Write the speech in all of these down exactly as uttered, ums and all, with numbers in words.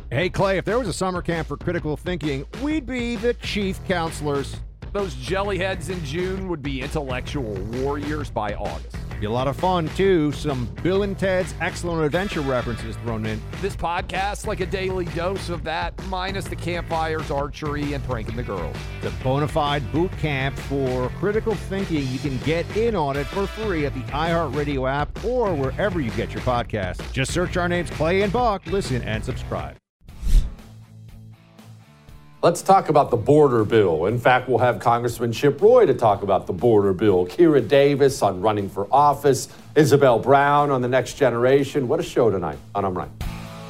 Hey, Clay, if there was a summer camp for critical thinking, we'd be the chief counselors. Those jellyheads in June would be intellectual warriors by August. Be a lot of fun, too. Some Bill and Ted's Excellent Adventure references thrown in. This podcast, like a daily dose of that, minus the campfires, archery, and pranking the girls. The bona fide boot camp for critical thinking. You can get in on it for free at the iHeartRadio app or wherever you get your podcasts. Just search our names, Clay and Buck. Listen and subscribe. Let's talk about the border bill. In fact, we'll have Congressman Chip Roy to talk about the border bill. Kira Davis on running for office. Isabel Brown on the next generation. What a show tonight on I'm Right.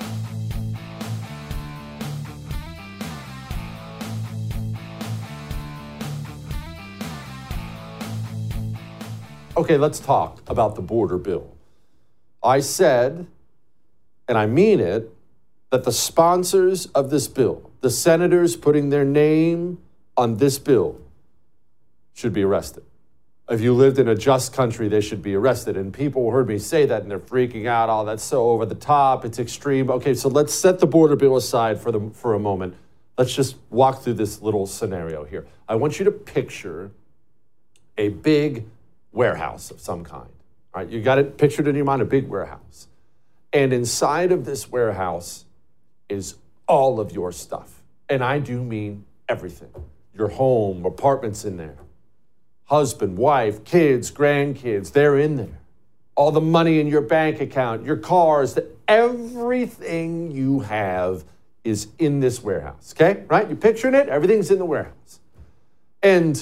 Okay, let's talk about the border bill. I said, and I mean it, that the sponsors of this bill, the senators putting their name on this bill, should be arrested. If you lived in a just country, they should be arrested. And people heard me say that, and they're freaking out. Oh, that's so over the top. It's extreme. Okay, so let's set the border bill aside for, the, for a moment. Let's just walk through this little scenario here. I want you to picture a big warehouse of some kind. All right, you got it pictured in your mind, a big warehouse. And inside of this warehouse is all of your stuff. And I do mean everything. Your home, apartments in there. Husband, wife, kids, grandkids, they're in there. All the money in your bank account, your cars, the, everything you have is in this warehouse, okay? Right? You're picturing it? Everything's in the warehouse. And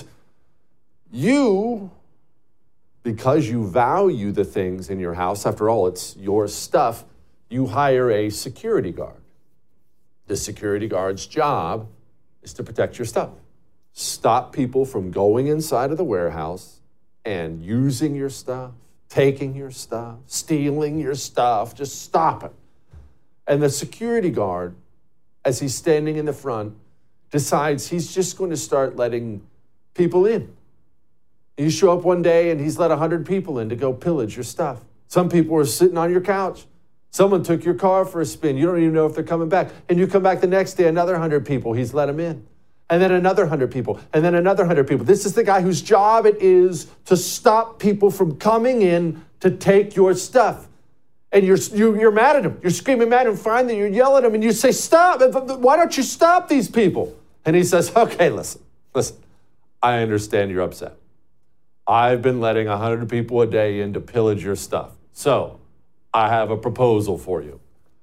you, because you value the things in your house, after all, it's your stuff, you hire a security guard. The security guard's job is to protect your stuff. Stop people from going inside of the warehouse and using your stuff, taking your stuff, stealing your stuff. Just stop it. And the security guard, as he's standing in the front, decides he's just going to start letting people in. You show up one day and he's let one hundred people in to go pillage your stuff. Some people are sitting on your couch. Someone took your car for a spin. You don't even know if they're coming back. And you come back the next day, another one hundred people, he's let them in. And then another one hundred people, and then another one hundred people. This is the guy whose job it is to stop people from coming in to take your stuff. And you're, you, you're mad at him. You're screaming mad at him. Finally, you're yelling at him, and you say, stop. Why don't you stop these people? And he says, okay, listen, listen. I understand you're upset. I've been letting one hundred people a day in to pillage your stuff. So I have a proposal for you.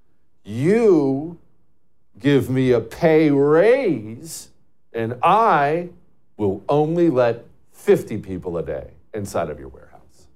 You give me a pay raise, and I will only let fifty people a day inside of your warehouse.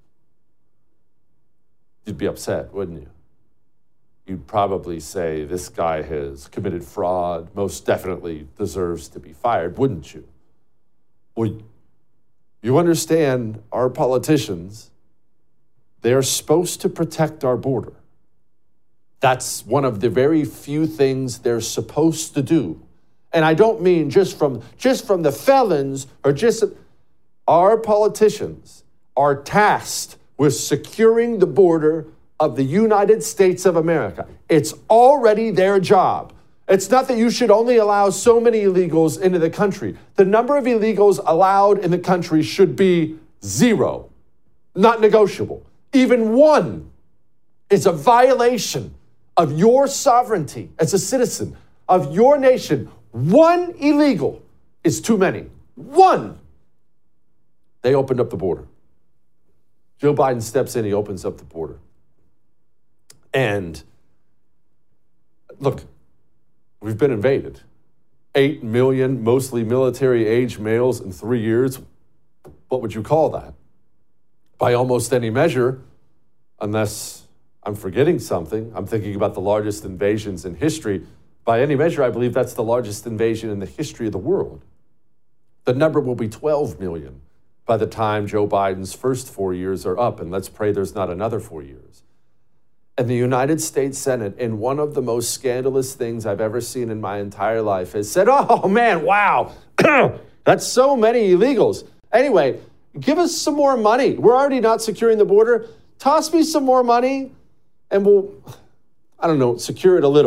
You'd be upset, wouldn't you? You'd probably say, this guy has committed fraud, most definitely deserves to be fired, wouldn't you? Well, you understand our politicians, they're supposed to protect our border. That's one of the very few things they're supposed to do. And I don't mean just from, just from the felons or just... Our politicians are tasked with securing the border of the United States of America. It's already their job. It's not that you should only allow so many illegals into the country. The number of illegals allowed in the country should be zero, not negotiable. Even one is a violation of your sovereignty as a citizen of your nation. One illegal is too many. One. They opened up the border. Joe Biden steps in, he opens up the border. And look, we've been invaded. Eight million, mostly military-age males in three years. What would you call that? By almost any measure, unless I'm forgetting something. I'm thinking about the largest invasions in history. By any measure, I believe that's the largest invasion in the history of the world. The number will be twelve million by the time Joe Biden's first four years are up, and let's pray there's not another four years. And the United States Senate, in one of the most scandalous things I've ever seen in my entire life, has said, oh man, wow, that's so many illegals. Anyway, give us some more money. We're already not securing the border. Toss me some more money and we'll, I don't know, secure it a little.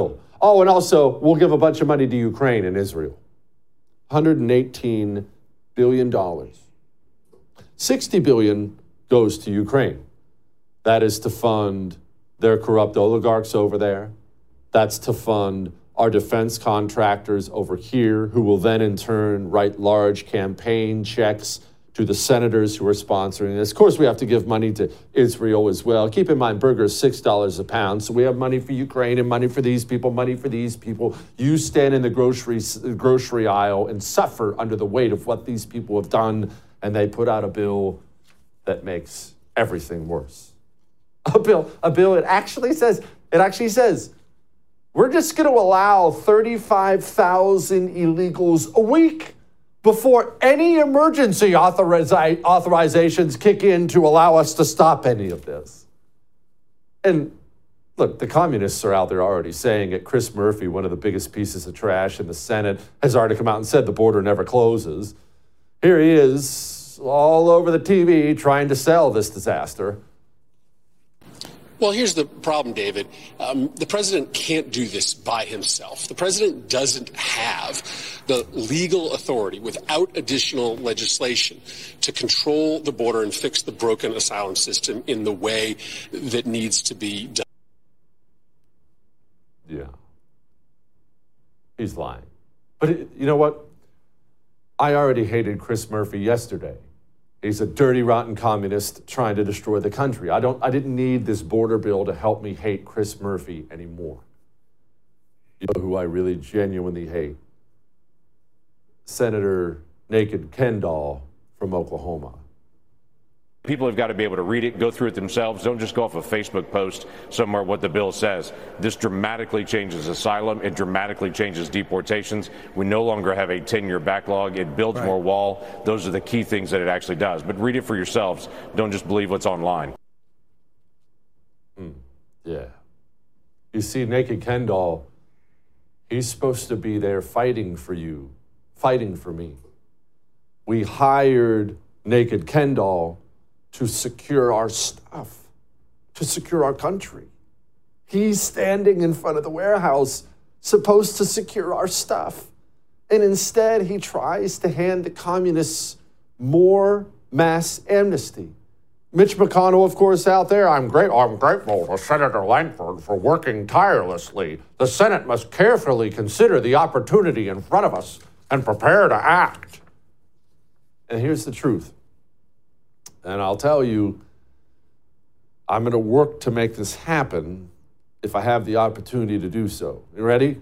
Oh, and also, we'll give a bunch of money to Ukraine and Israel. one hundred eighteen billion dollars. sixty billion dollars goes to Ukraine. That is to fund their corrupt oligarchs over there. That's to fund our defense contractors over here, who will then in turn write large campaign checks to the senators who are sponsoring this. Of course, we have to give money to Israel as well. Keep in mind, burger is six dollars a pound, so we have money for Ukraine and money for these people, money for these people. You stand in the grocery, grocery aisle and suffer under the weight of what these people have done, and they put out a bill that makes everything worse. A bill, a bill, it actually says, it actually says, we're just going to allow thirty-five thousand illegals a week before any emergency authoriza- authorizations kick in to allow us to stop any of this. And look, the communists are out there already saying it. Chris Murphy, one of the biggest pieces of trash in the Senate, has already come out and said the border never closes. Here he is, all over the T V, trying to sell this disaster. Well, here's the problem, David. Um, the president can't do this by himself. The president doesn't have the legal authority without additional legislation to control the border and fix the broken asylum system in the way that needs to be done. Yeah. He's lying. But it, you know what? I already hated Chris Murphy yesterday. He's a dirty, rotten communist trying to destroy the country. I don't. I didn't need this border bill to help me hate Chris Murphy anymore. You know who I really genuinely hate? Senator Naked Ken Doll from Oklahoma. People have got to be able to read it, go through it themselves. Don't just go off a Facebook post somewhere what the bill says. This dramatically changes asylum. It dramatically changes deportations. We no longer have a ten-year backlog. It builds right. more wall. Those are the key things that it actually does. But read it for yourselves. Don't just believe what's online. Mm, yeah. You see, Naked Ken Doll, he's supposed to be there fighting for you, fighting for me. We hired Naked Ken Doll to secure our stuff, to secure our country. He's standing in front of the warehouse, supposed to secure our stuff. And instead, he tries to hand the communists more mass amnesty. Mitch McConnell, of course, out there, I'm great. I'm grateful to Senator Lankford for working tirelessly. The Senate must carefully consider the opportunity in front of us and prepare to act. And here's the truth. And I'll tell you, I'm going to work to make this happen if I have the opportunity to do so. You ready?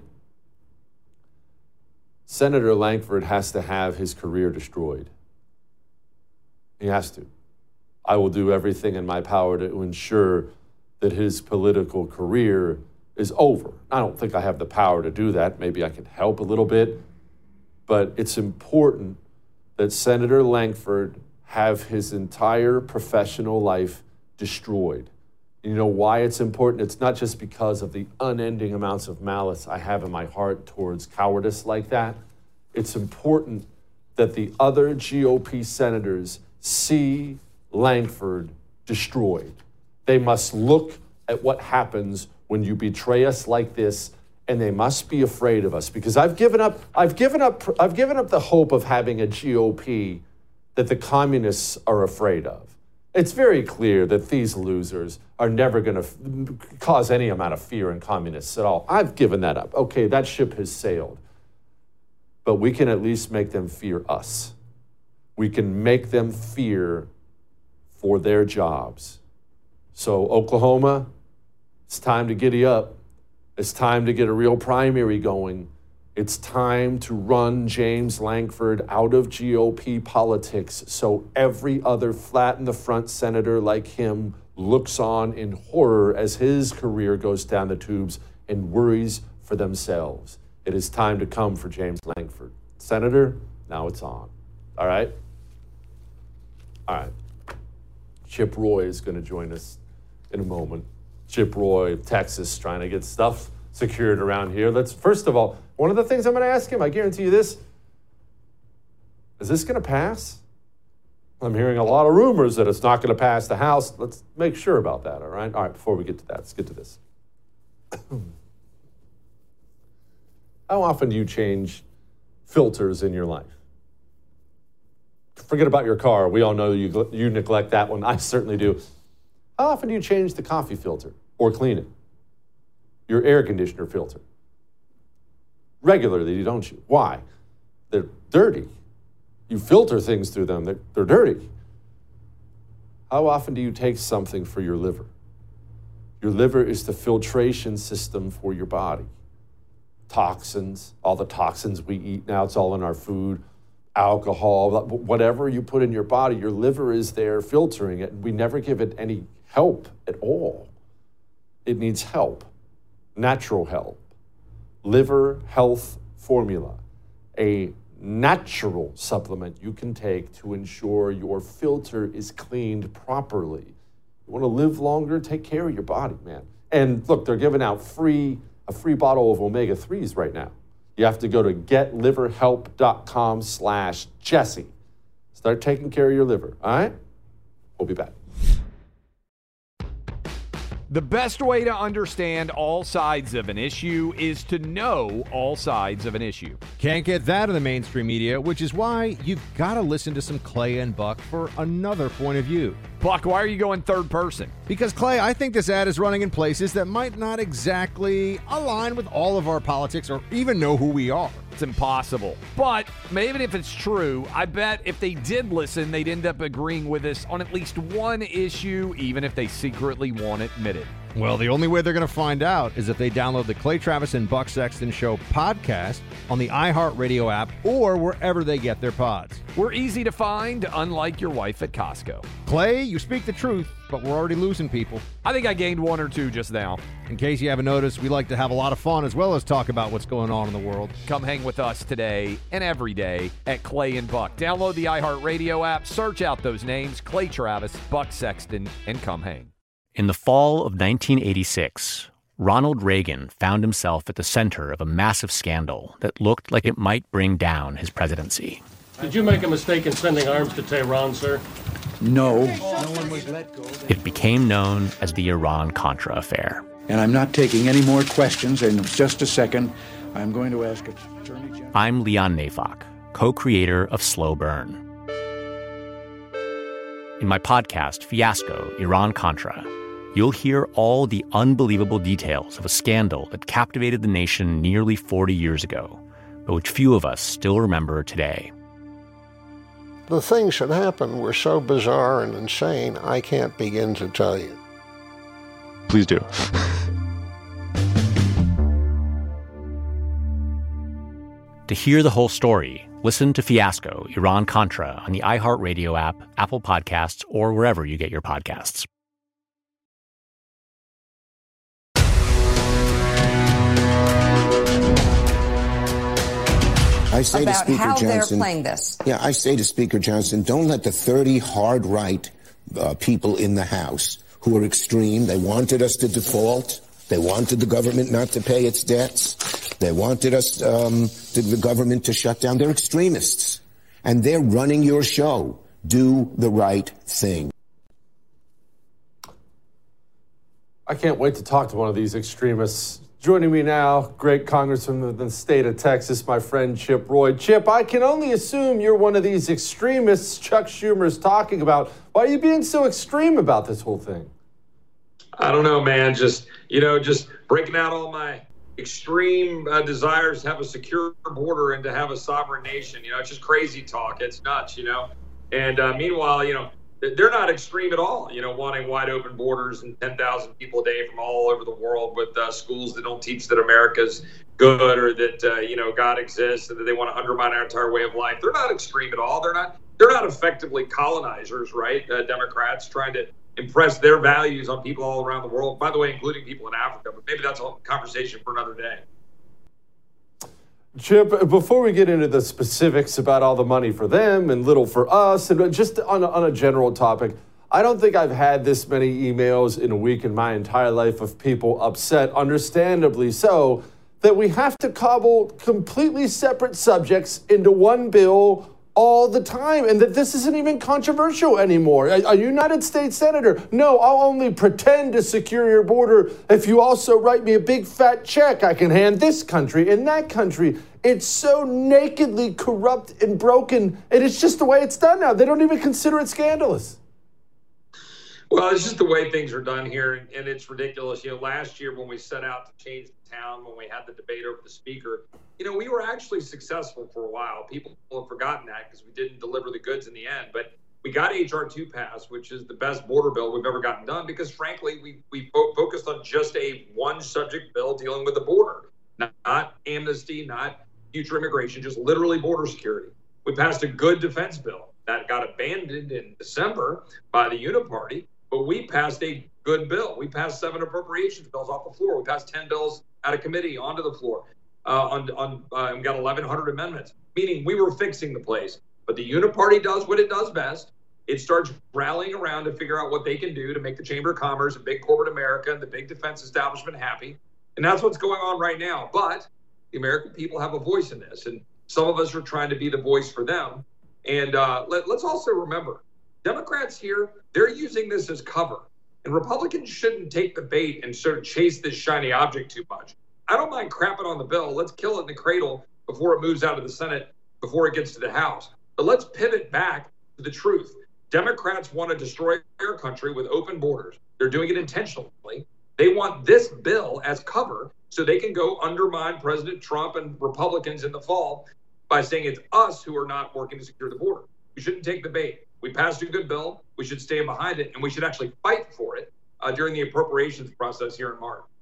Senator Lankford has to have his career destroyed. He has to. I will do everything in my power to ensure that his political career is over. I don't think I have the power to do that. Maybe I can help a little bit. But it's important that Senator Lankford have his entire professional life destroyed. You know why it's important? It's not just because of the unending amounts of malice I have in my heart towards cowardice like that. It's important that the other G O P senators see Lankford destroyed. They must look at what happens when you betray us like this, and they must be afraid of us, because I've given up, I've given up, I've given up the hope of having a G O P that the communists are afraid of. It's very clear that these losers are never going to f- cause any amount of fear in communists at all. I've given that up. Okay, that ship has sailed. But we can at least make them fear us. We can make them fear for their jobs. So Oklahoma, it's time to giddy up. It's time to get a real primary going. It's time to run James Lankford out of G O P politics so every other flat-in-the-front senator like him looks on in horror as his career goes down the tubes and worries for themselves. It is time to come for James Lankford. Senator, now it's on. All right? All right. Chip Roy is going to join us in a moment. Chip Roy of Texas, trying to get stuff secured around here. Let's, first of all, one of the things I'm going to ask him, I guarantee you this, is this going to pass? I'm hearing a lot of rumors that it's not going to pass the House. Let's make sure about that, all right? All right, before we get to that, let's get to this. How often do you change filters in your life? Forget about your car. We all know you, you neglect that one. I certainly do. How often do you change the coffee filter or clean it? Your air conditioner filter? Regularly, don't you? Why? They're dirty. You filter things through them. They're, they're dirty. How often do you take something for your liver? Your liver is the filtration system for your body. Toxins, all the toxins we eat now, it's all in our food. Alcohol, whatever you put in your body, your liver is there filtering it. We never give it any help at all. It needs help, natural help. Liver Health Formula, a natural supplement you can take to ensure your filter is cleaned properly. You want to live longer? Take care of your body, man. And look, they're giving out free a free bottle of omega threes right now. You have to go to getliverhelp.com slash Jesse. Start taking care of your liver, all right? We'll be back. The best way to understand all sides of an issue is to know all sides of an issue. Can't get that in the mainstream media, which is why you've got to listen to some Clay and Buck for another point of view. Buck, why are you going third person? Because, Clay, I think this ad is running in places that might not exactly align with all of our politics or even know who we are. It's impossible. But even if it's true, I bet if they did listen, they'd end up agreeing with us on at least one issue, even if they secretly won't admit it. Well, the only way they're going to find out is if they download the Clay Travis and Buck Sexton Show podcast on the iHeartRadio app or wherever they get their pods. We're easy to find, unlike your wife at Costco. Clay, you speak the truth, but we're already losing people. I think I gained one or two just now. In case you haven't noticed, we like to have a lot of fun as well as talk about what's going on in the world. Come hang with us today and every day at Clay and Buck. Download the iHeartRadio app, search out those names, Clay Travis, Buck Sexton, and come hang. In the fall of nineteen eighty-six, Ronald Reagan found himself at the center of a massive scandal that looked like it might bring down his presidency. Did you make a mistake in sending arms to Tehran, sir? No. It became known as the Iran-Contra affair. And I'm not taking any more questions. In just a second, I'm going to ask Attorney General. I'm Leon Neyfakh, co-creator of Slow Burn. In my podcast, Fiasco, Iran-Contra, you'll hear all the unbelievable details of a scandal that captivated the nation nearly forty years ago, but which few of us still remember today. The things that happened were so bizarre and insane, I can't begin to tell you. Please do. To hear the whole story, listen to Fiasco, Iran-Contra on the iHeartRadio app, Apple Podcasts, or wherever you get your podcasts. I say about to Speaker how Johnson, they're playing this. Yeah, I say to Speaker Johnson, don't let the thirty hard right uh, people in the House who are extreme, they wanted us to default, they wanted the government not to pay its debts, they wanted us, um, to, the government to shut down. They're extremists, and they're running your show. Do the right thing. I can't wait to talk to one of these extremists. Joining me now, great congressman of the state of Texas, my friend Chip Roy. Chip, I can only assume you're one of these extremists Chuck Schumer's talking about. Why are you being so extreme about this whole thing? I don't know, man. Just, you know, just breaking out all my extreme uh, desires to have a secure border and to have a sovereign nation. You know, it's just crazy talk. It's nuts, you know. And uh, meanwhile, you know, they're not extreme at all, you know, wanting wide open borders and ten thousand people a day from all over the world with uh, schools that don't teach that America's good or that, uh, you know, God exists and that they want to undermine our entire way of life. They're not extreme at all. They're not they're not effectively colonizers, right? Uh, Democrats trying to impress their values on people all around the world, by the way, including people in Africa. But maybe that's a conversation for another day. Chip, before we get into the specifics about all the money for them and little for us, and just on a, on a general topic, I don't think I've had this many emails in a week in my entire life of people upset, understandably so, that we have to cobble completely separate subjects into one bill all the time, and that this isn't even controversial anymore. A, a United States Senator, no, I'll only pretend to secure your border if you also write me a big fat check I can hand this country and that country. It's so nakedly corrupt and broken, and it's just the way it's done now. They don't even consider it scandalous. Well, it's just the way things are done here, and, and it's ridiculous. You know, last year when we set out to change the town, when we had the debate over the speaker, you know, we were actually successful for a while. People have forgotten that because we didn't deliver the goods in the end. But we got H R two passed, which is the best border bill we've ever gotten done because, frankly, we, we fo- focused on just a one-subject bill dealing with the border, not, not amnesty, not future immigration, just literally border security. We passed a good defense bill that got abandoned in December by the Uniparty. But we passed a good bill. We passed seven appropriations bills off the floor. We passed ten bills out of committee onto the floor. Uh, on on uh, and got eleven hundred amendments, meaning we were fixing the place. But the Uniparty does what it does best. It starts rallying around to figure out what they can do to make the Chamber of Commerce and big corporate America and the big defense establishment happy. And that's what's going on right now. But the American people have a voice in this. And some of us are trying to be the voice for them. And uh, let, let's also remember, Democrats here, they're using this as cover. And Republicans shouldn't take the bait and sort of chase this shiny object too much. I don't mind crapping on the bill. Let's kill it in the cradle before it moves out of the Senate, before it gets to the House. But let's pivot back to the truth. Democrats want to destroy our country with open borders. They're doing it intentionally. They want this bill as cover so they can go undermine President Trump and Republicans in the fall by saying it's us who are not working to secure the border. We shouldn't take the bait. We passed a good bill. We should stand behind it, and we should actually fight for it uh, during the appropriations process here in March.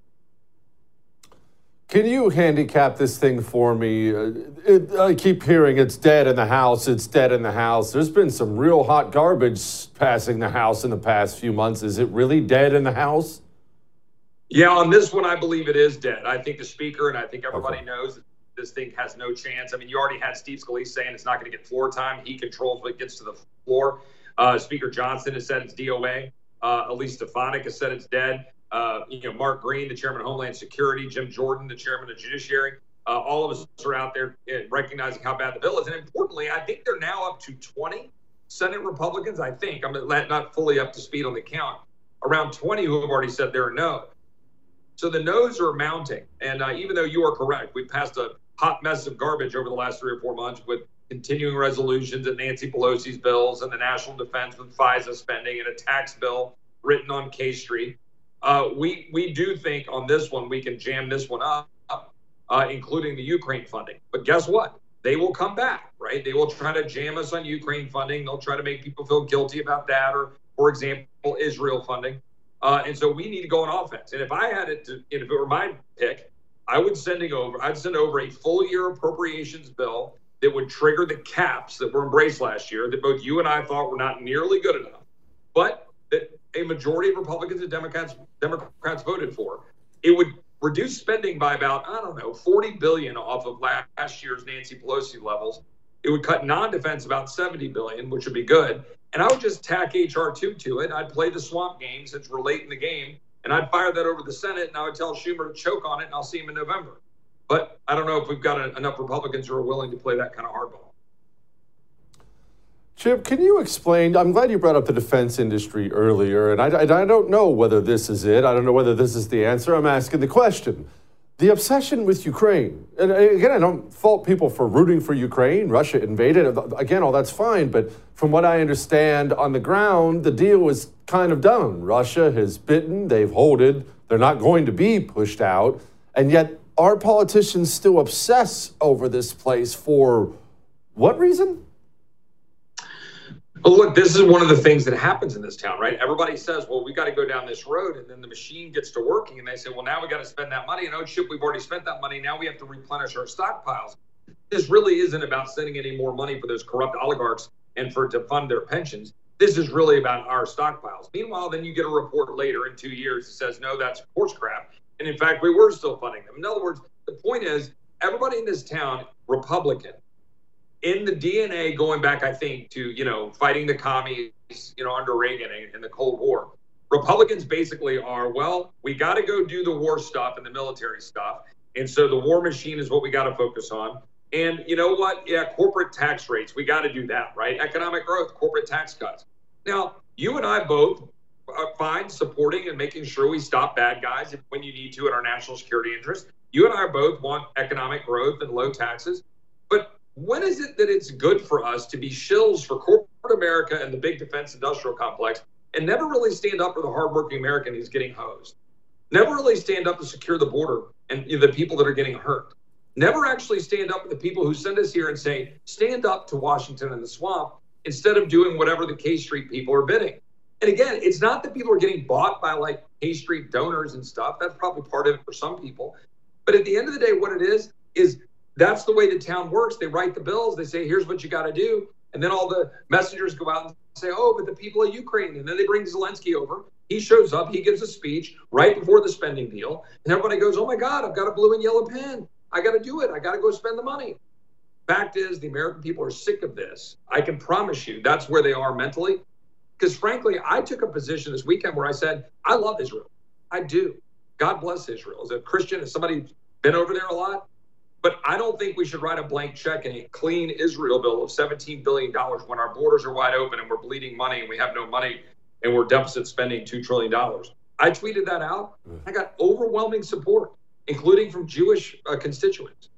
Can you handicap this thing for me? Uh, it, I keep hearing it's dead in the House. It's dead in the House. There's been some real hot garbage passing the House in the past few months. Is it really dead in the House? Yeah, on this one, I believe it is dead. I think the Speaker and I think everybody Okay. knows that this thing has no chance. I mean, you already had Steve Scalise saying it's not going to get floor time. He controls what gets to the floor. Uh, Speaker Johnson has said it's D O A. Uh, Elise Stefanik has said it's dead. Uh, you know, Mark Green, the chairman of Homeland Security, Jim Jordan, the chairman of Judiciary, uh, all of us are out there uh, recognizing how bad the bill is. And importantly, I think they're now up to twenty Senate Republicans, I think, I'm not fully up to speed on the count, around twenty who have already said they're no. So the no's are mounting. And uh, even though you are correct, we passed a hot mess of garbage over the last three or four months with continuing resolutions and Nancy Pelosi's bills and the national defense with FISA spending and a tax bill written on K Street. Uh, we we do think on this one we can jam this one up, uh, including the Ukraine funding. But guess what? They will come back, right? They will try to jam us on Ukraine funding. They'll try to make people feel guilty about that, or, for example, Israel funding. Uh, and so we need to go on offense. And if I had it to, if it were my pick, I would sending over. I'd send over a full year appropriations bill that would trigger the caps that were embraced last year, that both you and I thought were not nearly good enough, but that a majority of Republicans and Democrats Democrats voted for. It would reduce spending by about, I don't know, forty billion dollars off of last year's Nancy Pelosi levels. It would cut non-defense about seventy billion dollars, which would be good. And I would just tack H R two to it. I'd play the swamp game since we're late in the game, and I'd fire that over to the Senate, and I would tell Schumer to choke on it, and I'll see him in November. But I don't know if we've got a, enough Republicans who are willing to play that kind of hardball. Chip, can you explain? I'm glad you brought up the defense industry earlier, and I, I don't know whether this is it. I don't know whether this is the answer. I'm asking the question. The obsession with Ukraine, and again, I don't fault people for rooting for Ukraine. Russia invaded. Again, all that's fine, but from what I understand on the ground, the deal was kind of done. Russia has bitten, they've holded, they're not going to be pushed out, and yet our politicians still obsess over this place for what reason? Well, look, this is one of the things that happens in this town, right? Everybody says, well, we got to go down this road. And then the machine gets to working and they say, well, now we got to spend that money. And oh, shit, we've already spent that money. Now we have to replenish our stockpiles. This really isn't about sending any more money for those corrupt oligarchs and for to fund their pensions. This is really about our stockpiles. Meanwhile, then you get a report later in two years that says, no, that's horse crap. And in fact, we were still funding them. In other words, the point is everybody in this town, Republican, in the D N A going back, I think, to, you know, fighting the commies, you know, under Reagan and the Cold War, Republicans basically are, well, we got to go do the war stuff and the military stuff. And so the war machine is what we got to focus on. And you know what? Yeah, corporate tax rates. We got to do that, right? Economic growth, corporate tax cuts. Now, you and I both are fine supporting and making sure we stop bad guys when you need to in our national security interest. You and I both want economic growth and low taxes. But when is it that it's good for us to be shills for corporate America and the big defense industrial complex and never really stand up for the hardworking American who's getting hosed? Never really stand up to secure the border and you know, the people that are getting hurt. Never actually stand up with the people who send us here and say, stand up to Washington and the swamp instead of doing whatever the K Street people are bidding. And again, it's not that people are getting bought by like K Street donors and stuff. That's probably part of it for some people. But at the end of the day, what it is, is that's the way the town works. They write the bills. They say, here's what you got to do. And then all the messengers go out and say, oh, but the people of Ukraine. And then they bring Zelensky over. He shows up. He gives a speech right before the spending deal. And everybody goes, oh, my God, I've got a blue and yellow pen. I got to do it. I got to go spend the money. Fact is, the American people are sick of this. I can promise you that's where they are mentally. Because frankly, I took a position this weekend where I said, I love Israel. I do. God bless Israel. As a Christian, as somebody who's been over there a lot, but I don't think we should write a blank check in a clean Israel bill of seventeen billion dollars when our borders are wide open and we're bleeding money and we have no money and we're deficit spending two trillion dollars. I tweeted that out. I got overwhelming support, including from Jewish uh, constituents.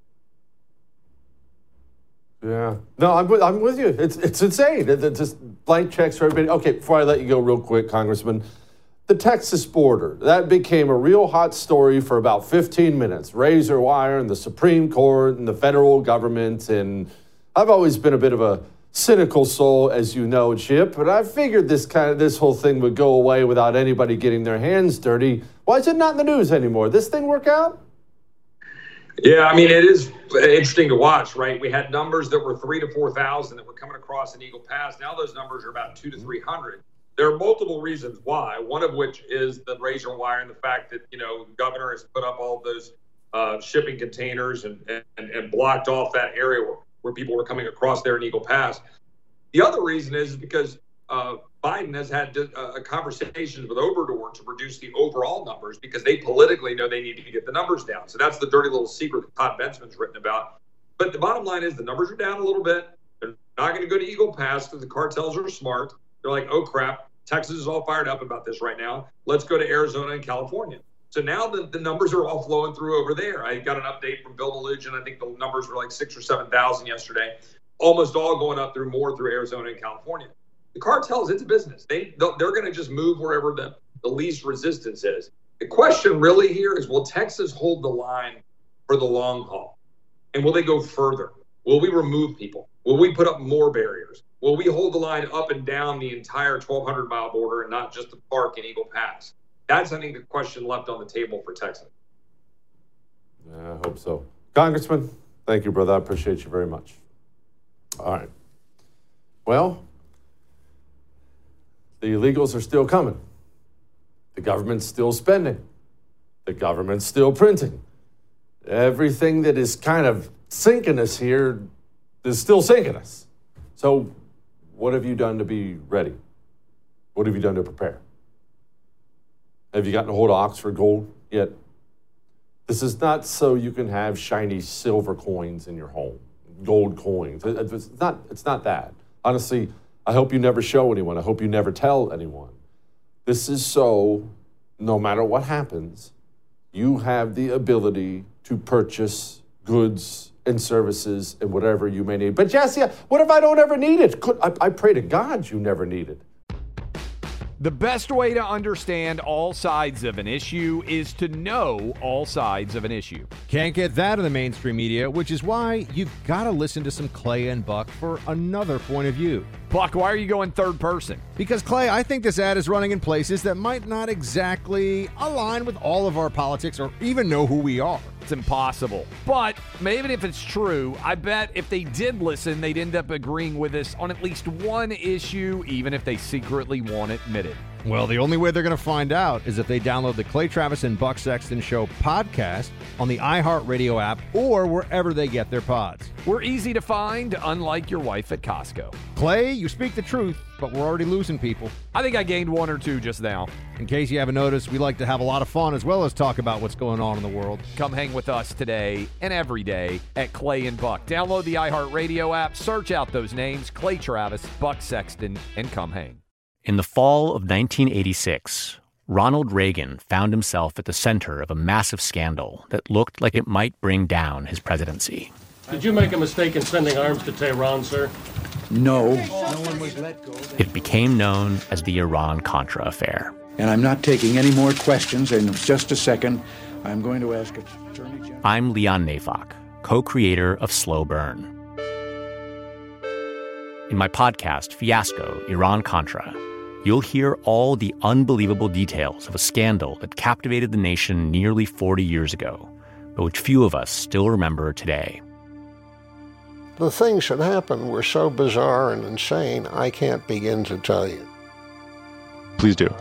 Yeah. No, I'm with, I'm with you. It's it's insane. It's just blank checks for everybody. Okay, before I let you go real quick, Congressman, the Texas border, that became a real hot story for about fifteen minutes. Razor wire and the Supreme Court and the federal government. And I've always been a bit of a cynical soul, as you know, Chip, but I figured this kind of this whole thing would go away without anybody getting their hands dirty. Why is it not in the news anymore? This thing work out? Yeah, I mean, it is interesting to watch, right? We had numbers that were three to four thousand that were coming across in Eagle Pass. Now those numbers are about two to three hundred. There are multiple reasons why. One of which is the razor wire and the fact that you know the governor has put up all those uh, shipping containers and, and and blocked off that area where, where people were coming across there in Eagle Pass. The other reason is because uh, Biden has had uh, conversations with Obrador to reduce the overall numbers because they politically know they need to get the numbers down. So that's the dirty little secret that Todd Bensman's written about. But the bottom line is the numbers are down a little bit. They're not going to go to Eagle Pass because the cartels are smart. They're like, oh, crap, Texas is all fired up about this right now. Let's go to Arizona and California. So now the, the numbers are all flowing through over there. I got an update from Bill Melugin. I think the numbers were like six or seven thousand yesterday, almost all going up through more through Arizona and California. The cartels, it's a business. They, they're going to just move wherever the, the least resistance is. The question really here is, will Texas hold the line for the long haul? And will they go further? Will we remove people? Will we put up more barriers? Will we hold the line up and down the entire twelve hundred mile border and not just the park in Eagle Pass? That's, I think, the question left on the table for Texas. Yeah, I hope so. Congressman, thank you, brother. I appreciate you very much. All right. Well, the illegals are still coming. The government's still spending. The government's still printing. Everything that is kind of sinking us here is still sinking us. So what have you done to be ready? What have you done to prepare? Have you gotten a hold of Oxford Gold yet? This is not so you can have shiny silver coins in your home, gold coins. It's not, it's not that. Honestly, I hope you never show anyone. I hope you never tell anyone. This is so, no matter what happens, you have the ability to purchase goods and services and whatever you may need. But Jesse, what if I don't ever need it? Could, I, I pray to God you never need it. The best way to understand all sides of an issue is to know all sides of an issue. Can't get that in the mainstream media, which is why you've got to listen to some Clay and Buck for another point of view. Buck, why are you going third person? Because, Clay, I think this ad is running in places that might not exactly align with all of our politics or even know who we are. It's impossible. But even if it's true, I bet if they did listen, they'd end up agreeing with us on at least one issue, even if they secretly won't admit it. Well, the only way they're going to find out is if they download the Clay Travis and Buck Sexton Show podcast on the iHeartRadio app or wherever they get their pods. We're easy to find, unlike your wife at Costco. Clay, you speak the truth, but we're already losing people. I think I gained one or two just now. In case you haven't noticed, we like to have a lot of fun as well as talk about what's going on in the world. Come hang with us today and every day at Clay and Buck. Download the iHeartRadio app, search out those names, Clay Travis, Buck Sexton, and come hang. In the fall of nineteen eighty-six, Ronald Reagan found himself at the center of a massive scandal that looked like it might bring down his presidency. Did you make a mistake in sending arms to Tehran, sir? No. No one was let go. It became known as the Iran-Contra affair. And I'm not taking any more questions. In just a second, I'm going to ask Attorney General. I'm Leon Neyfakh, co-creator of Slow Burn. In my podcast, Fiasco, Iran-Contra, you'll hear all the unbelievable details of a scandal that captivated the nation nearly forty years ago, but which few of us still remember today. The things that happened were so bizarre and insane, I can't begin to tell you. Please do.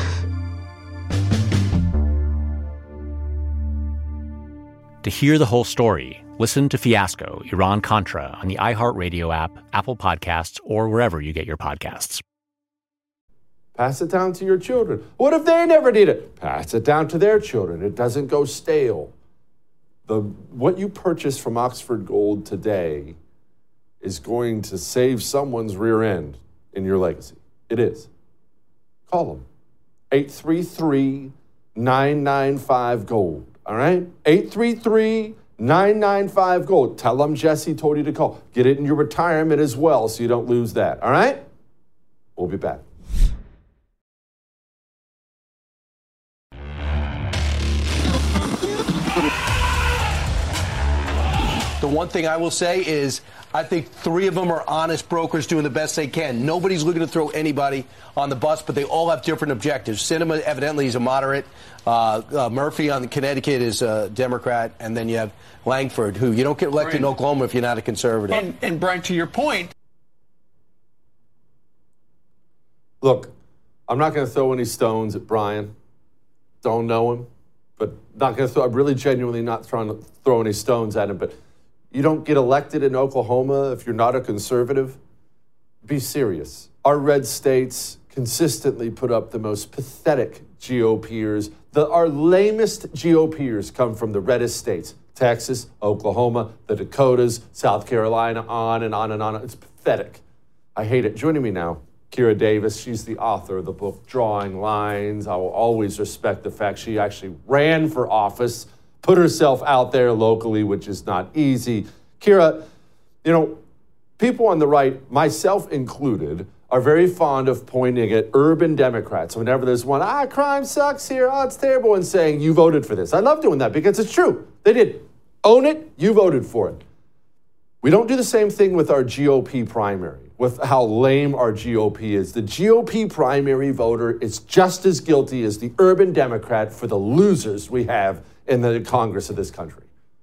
To hear the whole story, listen to Fiasco, Iran-Contra on the iHeartRadio app, Apple Podcasts, or wherever you get your podcasts. Pass it down to your children. What if they never need it? Pass it down to their children. It doesn't go stale. The what you purchase from Oxford Gold today is going to save someone's rear end in your legacy. It is. Call them. eight three three, nine nine five, GOLD. All right? eight three three, nine nine five, GOLD. Tell them Jesse told you to call. Get it in your retirement as well so you don't lose that. All right? We'll be back. The one thing I will say is I think three of them are honest brokers doing the best they can. Nobody's looking to throw anybody on the bus, but they all have different objectives. Sinema, evidently, is a moderate. Uh, uh, Murphy on Connecticut is a Democrat. And then you have Langford, who you don't get elected Brian. in Oklahoma if you're not a conservative. And, and Brian, to your point. Look, I'm not going to throw any stones at Brian. Don't know him. But not going to throw, I'm really genuinely not trying to throw any stones at him. But you don't get elected in Oklahoma if you're not a conservative. Be serious. Our red states consistently put up the most pathetic GOPers. The, our lamest GOPers come from the reddest states. Texas, Oklahoma, the Dakotas, South Carolina, on and on and on. It's pathetic. I hate it. Joining me now, Kira Davis. She's the author of the book Drawing Lines. I will always respect the fact she actually ran for office, put herself out there locally, which is not easy. Kira, you know, people on the right, myself included, are very fond of pointing at urban Democrats whenever there's one, ah, crime sucks here, oh, it's terrible, and saying, you voted for this. I love doing that because it's true. They did. Own it, you voted for it. We don't do the same thing with our G O P primary, with how lame our G O P is. The G O P primary voter is just as guilty as the urban Democrat for the losers we have in the Congress of this country.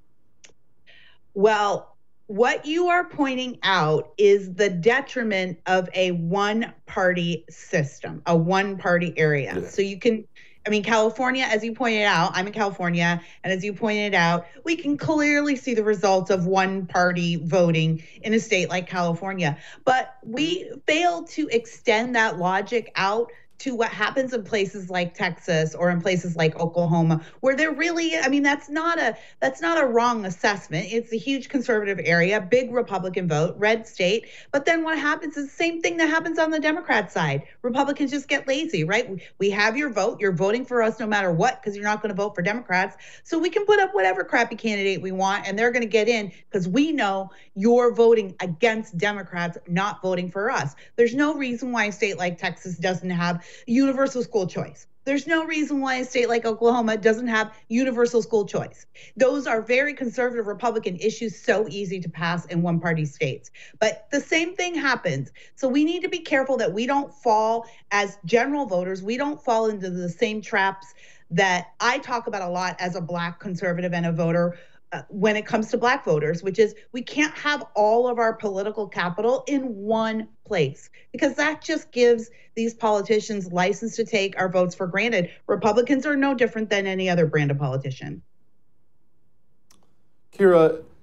Well, what you are pointing out is the detriment of a one-party system, a one-party area. Yeah. So you can, I mean, California, as you pointed out, I'm in California, and as you pointed out, we can clearly see the results of one-party voting in a state like California. But we failed to extend that logic out to what happens in places like Texas or in places like Oklahoma, where they're really, I mean, that's not a that's not a wrong assessment. It's a huge conservative area, big Republican vote, red state. But then what happens is the same thing that happens on the Democrat side. Republicans just get lazy, right? We have your vote. You're voting for us no matter what, because you're not going to vote for Democrats. So we can put up whatever crappy candidate we want, and they're going to get in because we know you're voting against Democrats, not voting for us. There's no reason why a state like Texas doesn't have universal school choice. There's no reason why a state like Oklahoma doesn't have universal school choice. Those are very conservative Republican issues, so easy to pass in one-party states. But the same thing happens. So we need to be careful that we don't fall as general voters. We don't fall into the same traps that I talk about a lot as a Black conservative and a voter uh, when it comes to Black voters, which is we can't have all of our political capital in one place, because that just gives these politicians license to take our votes for granted. Republicans are no different than any other brand of politician. Kira,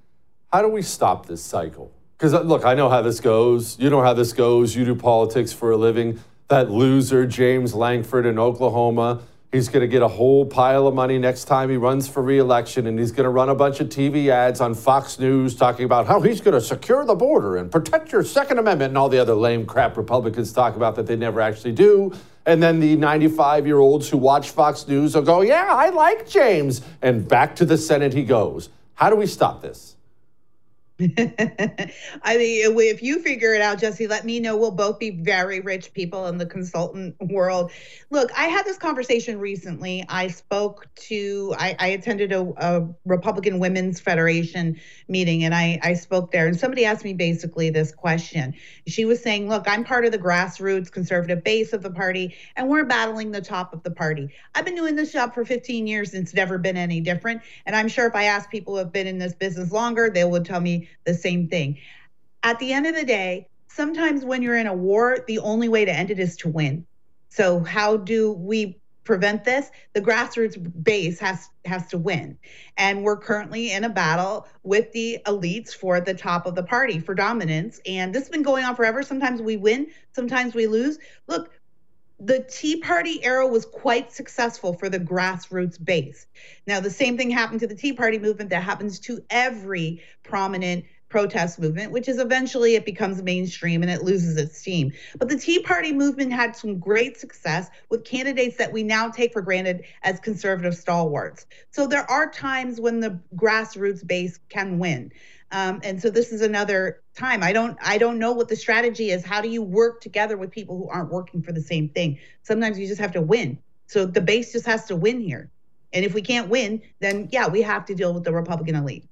How do we stop this cycle? Because, look, I know how this goes. You know how this goes. You do politics for a living. That loser, James Lankford in Oklahoma, he's going to get a whole pile of money next time he runs for re-election, and he's going to run a bunch of T V ads on Fox News talking about how he's going to secure the border and protect your Second Amendment and all the other lame crap Republicans talk about that they never actually do. And then the ninety-five-year-olds who watch Fox News will go, yeah, I like James. And back to the Senate he goes. How do we stop this? I mean, if you figure it out, Jesse, let me know. We'll both be very rich people in the consultant world. Look, I had this conversation recently. I spoke to, I, I attended a, a Republican Women's Federation meeting, and I, I spoke there. And somebody asked me basically this question. She was saying, look, I'm part of the grassroots conservative base of the party, and we're battling the top of the party. I've been doing this job for fifteen years, and it's never been any different. And I'm sure if I ask people who have been in this business longer, they would tell me the same thing. At the end of the day, sometimes when you're in a war, the only way to end it is to win. So how do we prevent this? The grassroots base has has to win. And we're currently in a battle with the elites for the top of the party for dominance. And this has been going on forever. Sometimes we win, sometimes we lose. Look, the Tea Party era was quite successful for the grassroots base. Now, the same thing happened to the Tea Party movement that happens to every prominent protest movement, which is eventually it becomes mainstream and it loses its steam. But the Tea Party movement had some great success with candidates that we now take for granted as conservative stalwarts. So there are times when the grassroots base can win. Um, and so this is another time. I don't I don't know what the strategy is. How do you work together with people who aren't working for the same thing? Sometimes you just have to win. So the base just has to win here. And if we can't win, then yeah, we have to deal with the Republican elite.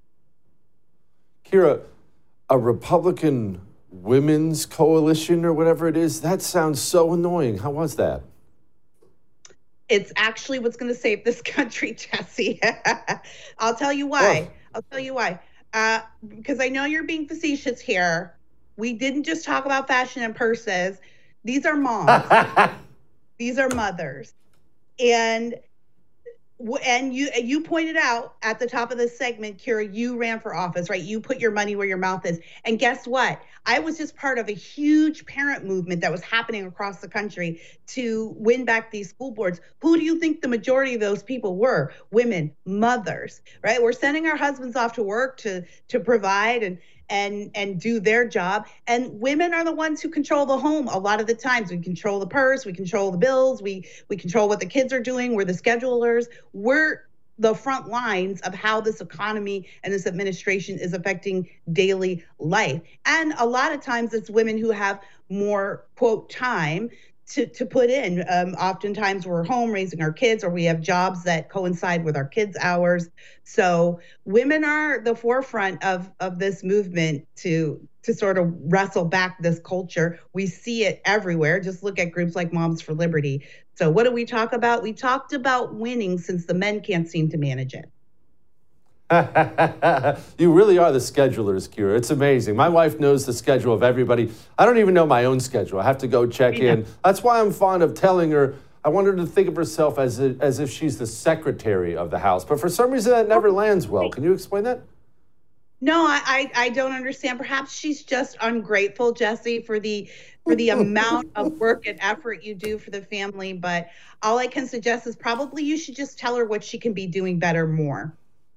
Kira, a Republican women's coalition or whatever it is, that sounds so annoying. How was that? It's actually what's going to save this country, Jesse. I'll tell you why. Oh. I'll tell you why. Uh, because I know you're being facetious here. We didn't just talk about fashion and purses. These are moms. These are mothers. And and you you pointed out at the top of this segment, Kira, you ran for office, right? You put your money where your mouth is. And guess what? I was just part of a huge parent movement that was happening across the country to win back these school boards. Who do you think the majority of those people were? Women, mothers, right? We're sending our husbands off to work to to provide and and and do their job. And women are the ones who control the home a lot of the times. We control the purse, we control the bills, we we control what the kids are doing, we're the schedulers. We're the front lines of how this economy and this administration is affecting daily life. And a lot of times it's women who have more, quote, time to, to put in. Um, oftentimes we're home raising our kids, or we have jobs that coincide with our kids' hours. So women are the forefront of, of this movement to to sort of wrestle back this culture. We see it everywhere. Just look at groups like Moms for Liberty. So what do we talk about? We talked about winning since the men can't seem to manage it. You really are the schedulers, Kira. It's amazing. My wife knows the schedule of everybody. I don't even know my own schedule. I have to go check yeah. in. That's why I'm fond of telling her. I want her to think of herself as a, as if she's the secretary of the house. But for some reason, that never lands well. Can you explain that? No, I, I, I don't understand. Perhaps she's just ungrateful, Jesse, for the for the amount of work and effort you do for the family. But all I can suggest is probably you should just tell her what she can be doing better more.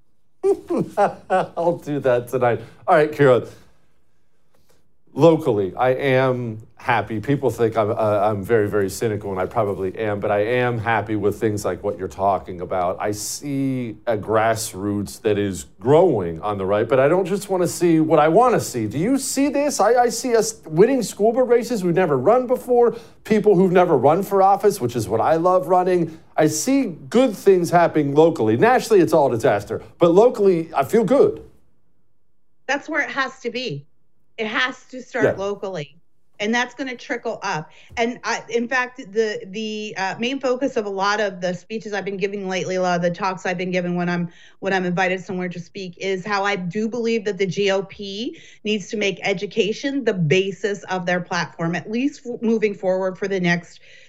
I'll do that tonight. All right, Kira. Locally, I am happy. People think I'm, uh, I'm very, very cynical, and I probably am, but I am happy with things like what you're talking about. I see a grassroots that is growing on the right, but I don't just want to see what I want to see. Do you see this? I, I see us winning school board races we've never run before, people who've never run for office, which is what I love running. I see good things happening locally. Nationally, it's all a disaster, but locally, I feel good. That's where it has to be. It has to start yeah. locally, and that's going to trickle up. And I, in fact, the the uh, main focus of a lot of the speeches I've been giving lately, a lot of the talks I've been giving when I'm when I'm invited somewhere to speak, is how I do believe that the G O P needs to make education the basis of their platform, at least f- moving forward for the next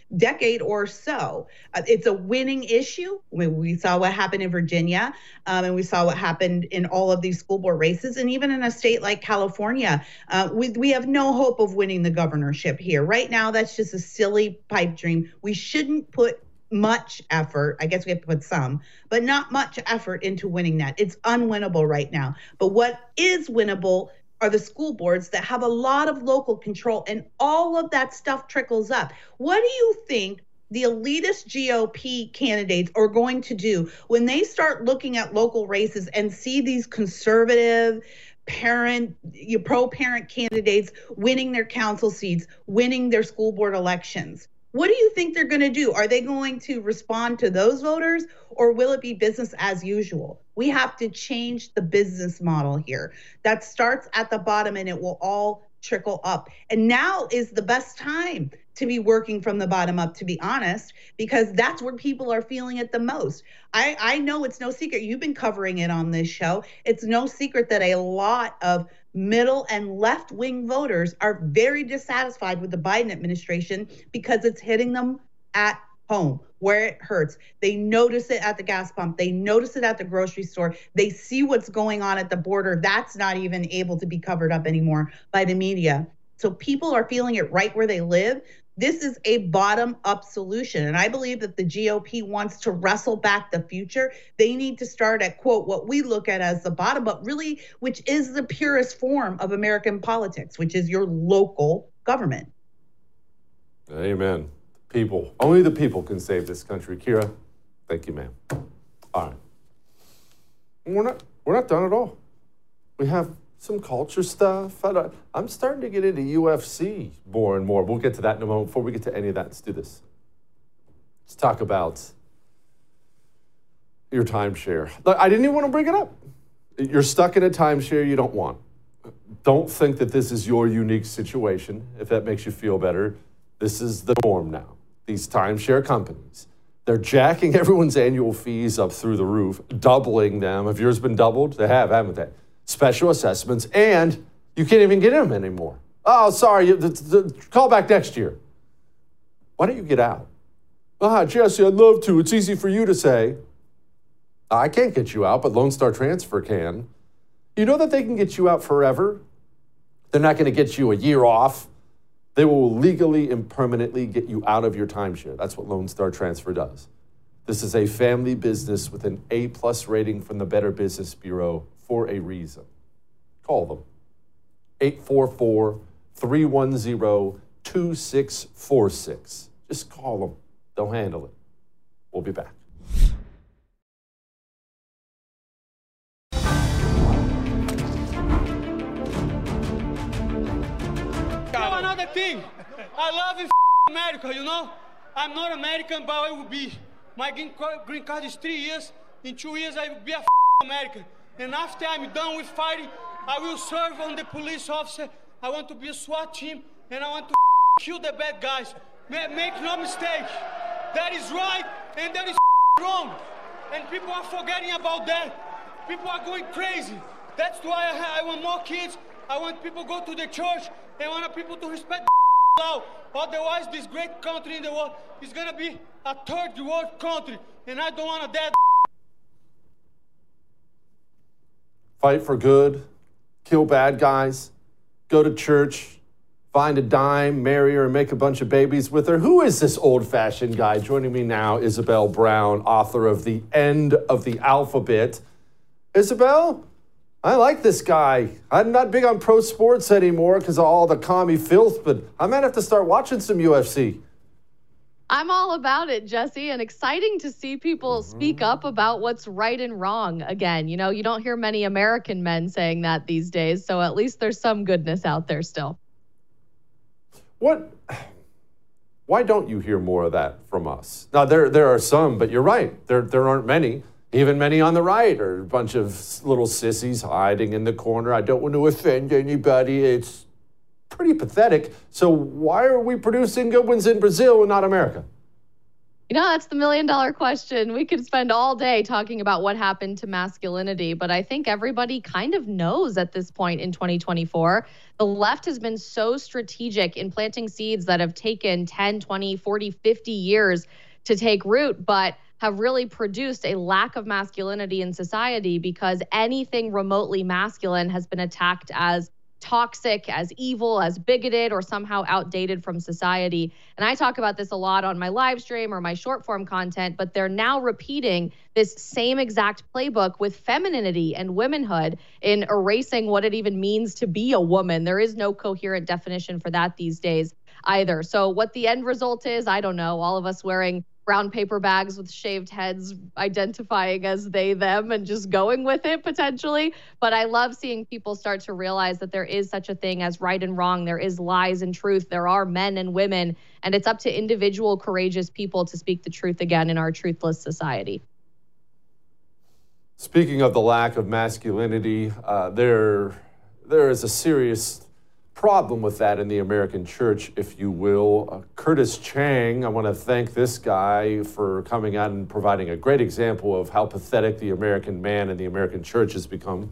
decade or so. Uh, it's a winning issue. We, we saw what happened in Virginia, um, and we saw what happened in all of these school board races, and even in a state like California. Uh, we, we have no hope of winning the governorship here. Right now, that's just a silly pipe dream. We shouldn't put much effort, I guess we have to put some, but not much effort into winning that. It's unwinnable right now. But what is winnable are the school boards that have a lot of local control, and all of that stuff trickles up. What do you think the elitist G O P candidates are going to do when they start looking at local races and see these conservative parent, pro-parent candidates winning their council seats, winning their school board elections? What do you think they're going to do? Are they going to respond to those voters, or will it be business as usual? We have to change the business model here. That starts at the bottom and it will all trickle up. And now is the best time to be working from the bottom up, to be honest, because that's where people are feeling it the most. I, I know it's no secret. You've been covering it on this show. It's no secret that a lot of middle and left-wing voters are very dissatisfied with the Biden administration because it's hitting them at home where it hurts. They notice it at the gas pump. They notice it at the grocery store. They see what's going on at the border. That's not even able to be covered up anymore by the media. So people are feeling it right where they live. This is a bottom-up solution. And I believe that the G O P wants to wrestle back the future. They need to start at, quote, what we look at as the bottom, but really, which is the purest form of American politics, which is your local government. Amen. People. Only the people can save this country. Kira, thank you, ma'am. All right. We're not, we're not done at all. We have some culture stuff. I I'm starting to get into U F C more and more. We'll get to that in a moment. Before we get to any of that, let's do this. Let's talk about your timeshare. Look, I didn't even want to bring it up. You're stuck in a timeshare you don't want. Don't think that this is your unique situation, if that makes you feel better. This is the norm now. These timeshare companies, they're jacking everyone's annual fees up through the roof, doubling them. Have yours been doubled? They have, haven't they? Special assessments, and you can't even get them anymore. Oh, sorry, the, the, call back next year. Why don't you get out? Ah, Jesse, I'd love to. It's easy for you to say. I can't get you out, but Lone Star Transfer can. You know that they can get you out forever? They're not going to get you a year off. They will legally and permanently get you out of your timeshare. That's what Lone Star Transfer does. This is a family business with an A-plus rating from the Better Business Bureau for a reason. Call them. eight four four, three one zero, two six four six. Just call them. They'll handle it. We'll be back. Another thing, I love in America, you know? I'm not American, but I will be. My green card, green card is three years. In two years, I will be a American. And after I'm done with fighting, I will serve on the police officer. I want to be a SWAT team, and I want to kill the bad guys. Make no mistake. That is right, and that is wrong. And people are forgetting about that. People are going crazy. That's why I, I want more kids. I want people to go to the church. I want people to respect the law. Otherwise, this great country in the world is going to be a third world country. And I don't want a dead. Fight for good, kill bad guys, go to church, find a dime, marry her, and make a bunch of babies with her. Who is this old-fashioned guy? Joining me now, Isabel Brown, author of The End of the Alphabet. Isabel, I like this guy. I'm not big on pro sports anymore because of all the commie filth, but I might have to start watching some U F C. I'm all about it, Jesse, and exciting to see people mm-hmm. speak up about what's right and wrong again. You know, you don't hear many American men saying that these days, so at least there's some goodness out there still. What? Why don't you hear more of that from us? Now, there there are some, but you're right. There there aren't many. Even many on the right are a bunch of little sissies hiding in the corner. I don't want to offend anybody. It's pretty pathetic. So why are we producing good ones in Brazil and not America? You know, that's the million dollar question. We could spend all day talking about what happened to masculinity, but I think everybody kind of knows at this point in twenty twenty-four. The left has been so strategic in planting seeds that have taken ten, twenty, forty, fifty years to take root, but have really produced a lack of masculinity in society because anything remotely masculine has been attacked as toxic, as evil, as bigoted, or somehow outdated from society. And I talk about this a lot on my live stream or my short form content, but they're now repeating this same exact playbook with femininity and womanhood in erasing what it even means to be a woman. There is no coherent definition for that these days either. So what the end result is, I don't know. All of us wearing brown paper bags with shaved heads, identifying as they, them, and just going with it potentially. But I love seeing people start to realize that there is such a thing as right and wrong. There is lies and truth. There are men and women. And it's up to individual, courageous people to speak the truth again in our truthless society. Speaking of the lack of masculinity, uh, there, there is a serious problem with that in the American church, if you will. Uh, Curtis Chang, I want to thank this guy for coming out and providing a great example of how pathetic the American man and the American church has become.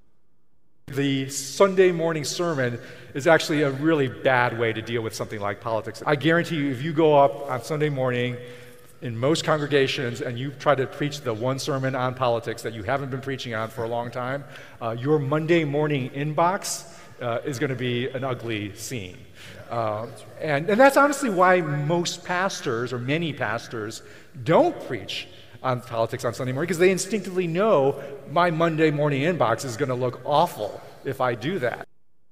The Sunday morning sermon is actually a really bad way to deal with something like politics. I guarantee you, if you go up on Sunday morning in most congregations and you try to preach the one sermon on politics that you haven't been preaching on for a long time, uh, your Monday morning inbox Uh, is going to be an ugly scene. Uh, and, and that's honestly why most pastors, or many pastors, don't preach on politics on Sunday morning, because they instinctively know my Monday morning inbox is going to look awful if I do that.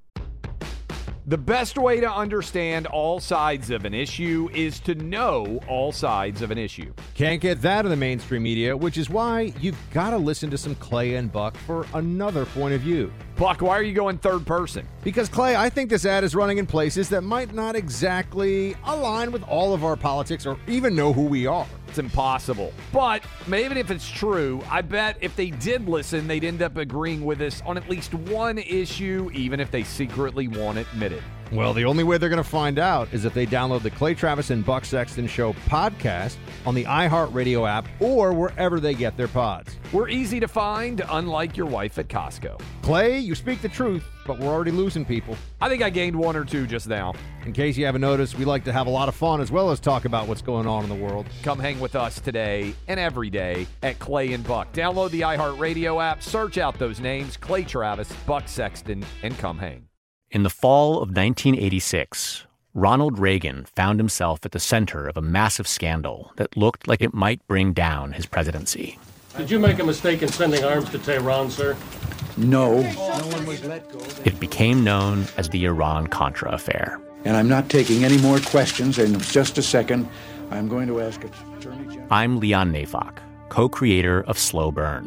The best way to understand all sides of an issue is to know all sides of an issue. Can't get that in the mainstream media, which is why you've got to listen to some Clay and Buck for another point of view. Buck, why are you going third person? Because, Clay, I think this ad is running in places that might not exactly align with all of our politics or even know who we are. It's impossible. But even if it's true, I bet if they did listen, they'd end up agreeing with us on at least one issue, even if they secretly won't admit it. Well, the only way they're going to find out is if they download the Clay Travis and Buck Sexton Show podcast on the iHeartRadio app or wherever they get their pods. We're easy to find, unlike your wife at Costco. Clay, you speak the truth, but we're already losing people. I think I gained one or two just now. In case you haven't noticed, we like to have a lot of fun as well as talk about what's going on in the world. Come hang with us today and every day at Clay and Buck. Download the iHeartRadio app, search out those names, Clay Travis, Buck Sexton, and come hang. In the fall of nineteen eighty-six, Ronald Reagan found himself at the center of a massive scandal that looked like it might bring down his presidency. Did you make a mistake in sending arms to Tehran, sir? No. No one was let go. It became known as the Iran-Contra affair. And I'm not taking any more questions. In just a second, I'm going to ask Attorney General. I'm Leon Neyfakh, co-creator of Slow Burn.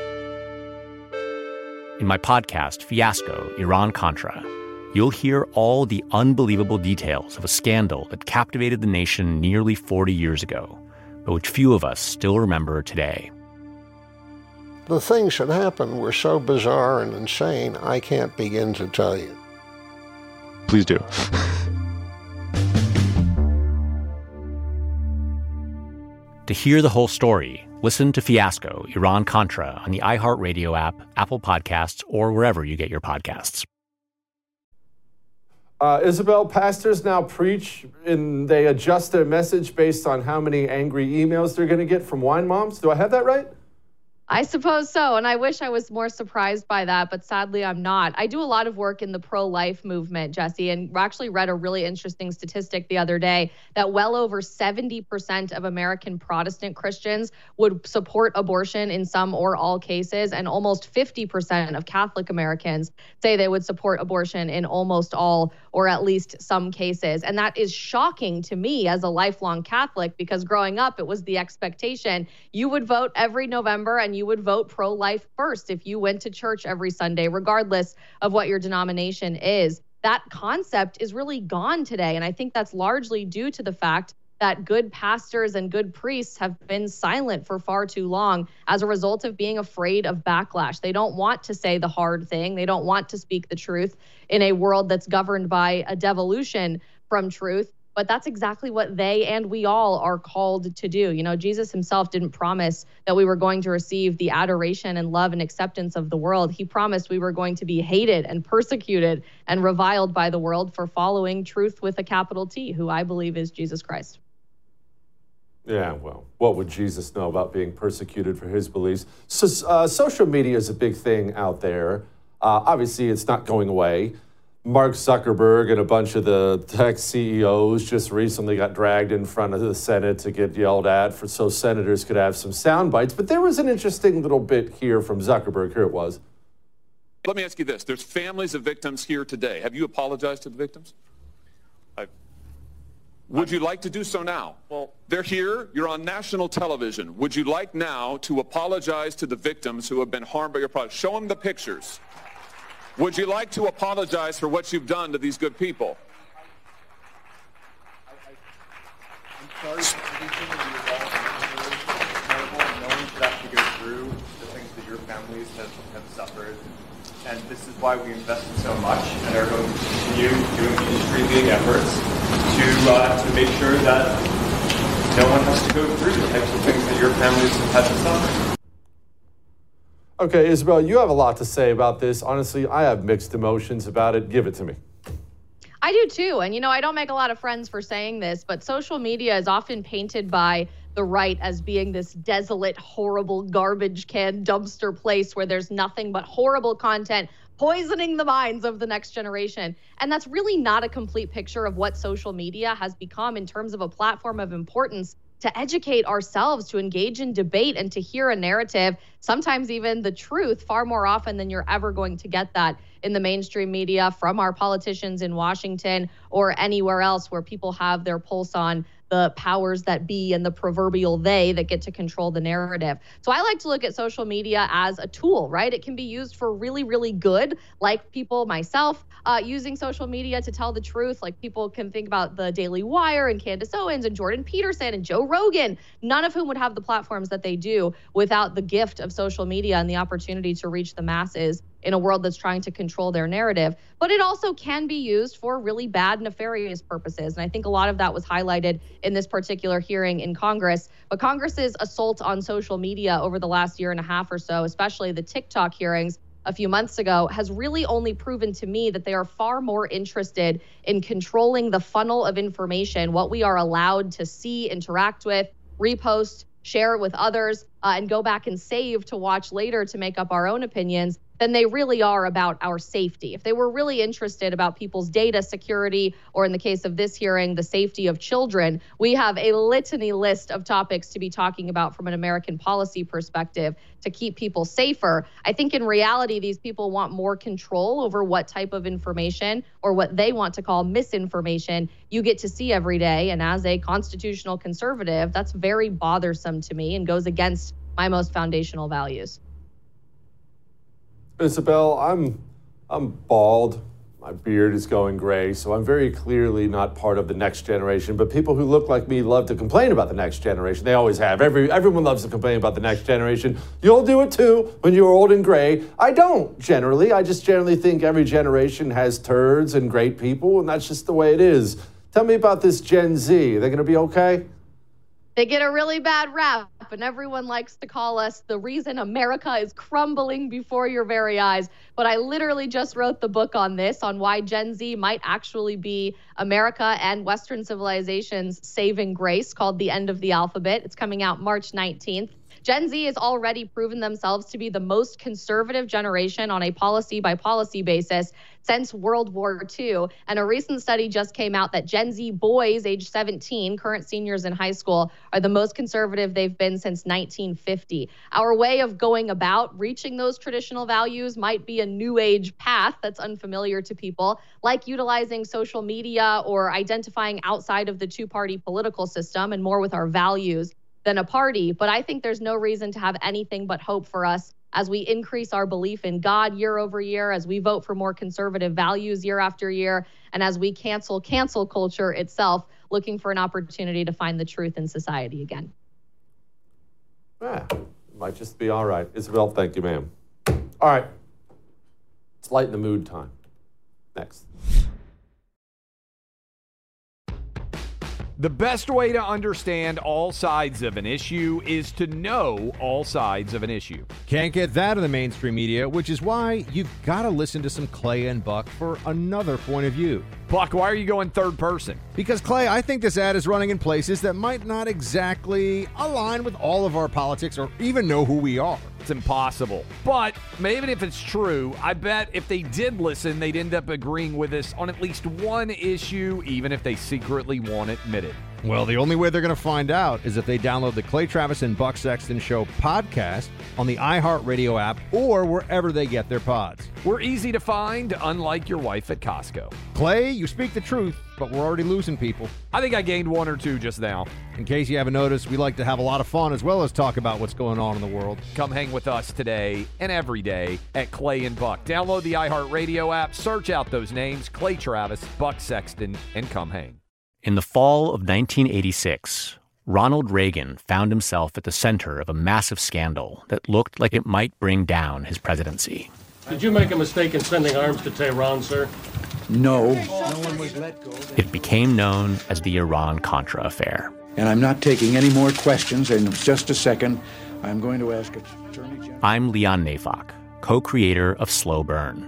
In my podcast, Fiasco, Iran-Contra, you'll hear all the unbelievable details of a scandal that captivated the nation nearly forty years ago, but which few of us still remember today. The things that happened were so bizarre and insane, I can't begin to tell you. Please do. To hear the whole story, listen to Fiasco, Iran-Contra on the iHeartRadio app, Apple Podcasts, or wherever you get your podcasts. Uh, Isabel, pastors now preach and they adjust their message based on how many angry emails they're going to get from wine moms. Do I have that right? I suppose so. And I wish I was more surprised by that, but sadly I'm not. I do a lot of work in the pro-life movement, Jesse, and actually read a really interesting statistic the other day that well over seventy percent of American Protestant Christians would support abortion in some or all cases, and almost fifty percent of Catholic Americans say they would support abortion in almost all or at least some cases. And that is shocking to me as a lifelong Catholic, because growing up, it was the expectation you would vote every November and you would vote pro-life first if you went to church every Sunday, regardless of what your denomination is. That concept is really gone today. And I think that's largely due to the fact that good pastors and good priests have been silent for far too long as a result of being afraid of backlash. They don't want to say the hard thing. They don't want to speak the truth in a world that's governed by a devolution from truth. but that's exactly what they and we all are called to do. You know, Jesus himself didn't promise that we were going to receive the adoration and love and acceptance of the world. He promised we were going to be hated and persecuted and reviled by the world for following truth with a capital T, who I believe is Jesus Christ. Yeah, well, what would Jesus know about being persecuted for his beliefs? So, uh, social media is a big thing out there. Uh, obviously, it's not going away. Mark Zuckerberg and a bunch of the tech C E Os just recently got dragged in front of the Senate to get yelled at for so senators could have some sound bites. But there was an interesting little bit here from Zuckerberg. Here it was. Let me ask you this. There's families of victims here today. Have you apologized to the victims? I, Would you like to do so now? Well, they're here. You're on national television. Would you like now to apologize to the victims who have been harmed by your product? Show them the pictures. Would you like to apologize for what you've done to these good people? I'm sorry for everything that you've all been through. No one should have to go through the things that your families have, have suffered. And this is why we invested so much and are going to continue doing industry-leading efforts to, uh, to make sure that no one has to go through the types of things that your families have had to suffer. Okay, Isabel, you have a lot to say about this. Honestly, I have mixed emotions about it. Give it to me. I do too. And, you know, I don't make a lot of friends for saying this, but social media is often painted by the right as being this desolate, horrible garbage can dumpster place where there's nothing but horrible content poisoning the minds of the next generation. And that's really not a complete picture of what social media has become in terms of a platform of importance to educate ourselves, to engage in debate, and to hear a narrative, sometimes even the truth, far more often than you're ever going to get that in the mainstream media from our politicians in Washington or anywhere else where people have their pulse on the powers that be and the proverbial they that get to control the narrative. So I like to look at social media as a tool, right? It can be used for really, really good, like people, myself, uh, using social media to tell the truth. Like people can think about the Daily Wire and Candace Owens and Jordan Peterson and Joe Rogan, none of whom would have the platforms that they do without the gift of social media and the opportunity to reach the masses in a world that's trying to control their narrative. But it also can be used for really bad, nefarious purposes. And I think a lot of that was highlighted in this particular hearing in Congress. But Congress's assault on social media over the last year and a half or so, especially the TikTok hearings a few months ago, has really only proven to me that they are far more interested in controlling the funnel of information, what we are allowed to see, interact with, repost, share it with others, uh, and go back and save to watch later to make up our own opinions, than they really are about our safety. If they were really interested about people's data security, or in the case of this hearing, the safety of children, we have a litany list of topics to be talking about from an American policy perspective to keep people safer. I think in reality, these people want more control over what type of information, or what they want to call misinformation, you get to see every day. And as a constitutional conservative, that's very bothersome to me and goes against my most foundational values. Isabel, I'm I'm bald. My beard is going gray, so I'm very clearly not part of the next generation. But people who look like me love to complain about the next generation. They always have. Every everyone loves to complain about the next generation. You'll do it too when you're old and gray. I don't generally. I just generally think every generation has turds and great people, and that's just the way it is. Tell me about this Gen Z. Are they going to be okay? They get a really bad rap, and everyone likes to call us the reason America is crumbling before your very eyes. But I literally just wrote the book on this, on why Gen Z might actually be America and Western civilization's saving grace, called The End of the Alphabet. It's coming out March nineteenth. Gen Z has already proven themselves to be the most conservative generation on a policy by policy basis since World War Two. And a recent study just came out that Gen Z boys age seventeen, current seniors in high school, are the most conservative they've been since nineteen fifty. Our way of going about reaching those traditional values might be a new age path that's unfamiliar to people, like utilizing social media or identifying outside of the two-party political system and more with our values than a party. But I think there's no reason to have anything but hope for us as we increase our belief in God year over year, as we vote for more conservative values year after year, and as we cancel cancel culture itself, looking for an opportunity to find the truth in society again. Yeah, it might just be all right. Isabel, thank you, ma'am. All right, it's lighten the mood time. Next. The best way to understand all sides of an issue is to know all sides of an issue. Can't get that in the mainstream media, which is why you've got to listen to some Clay and Buck for another point of view. Buck, why are you going third person? Because, Clay, I think this ad is running in places that might not exactly align with all of our politics or even know who we are. It's impossible. But even if it's true, I bet if they did listen, they'd end up agreeing with us on at least one issue, even if they secretly won't admit it. Well, the only way they're going to find out is if they download the Clay Travis and Buck Sexton Show podcast on the iHeartRadio app or wherever they get their pods. We're easy to find, unlike your wife at Costco. Clay, you speak the truth, but we're already losing people. I think I gained one or two just now. In case you haven't noticed, we like to have a lot of fun as well as talk about what's going on in the world. Come hang with us today and every day at Clay and Buck. Download the iHeartRadio app, search out those names, Clay Travis, Buck Sexton, and come hang. In the fall of nineteen eighty-six, Ronald Reagan found himself at the center of a massive scandal that looked like it might bring down his presidency. Did you make a mistake in sending arms to Tehran, sir? No. No one was let go. It became known as the Iran-Contra affair. And I'm not taking any more questions. In just a second, I'm going to ask Attorney General. I'm Leon Neyfakh, co-creator of Slow Burn.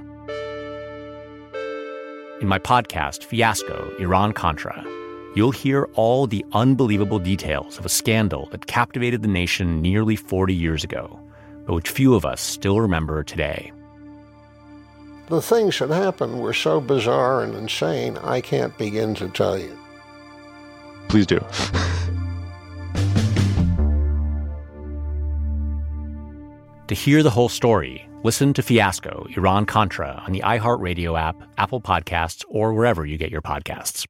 In my podcast, Fiasco, Iran-Contra, you'll hear all the unbelievable details of a scandal that captivated the nation nearly forty years ago, but which few of us still remember today. The things that happened were so bizarre and insane, I can't begin to tell you. Please do. To hear the whole story, listen to Fiasco, Iran-Contra on the iHeartRadio app, Apple Podcasts, or wherever you get your podcasts.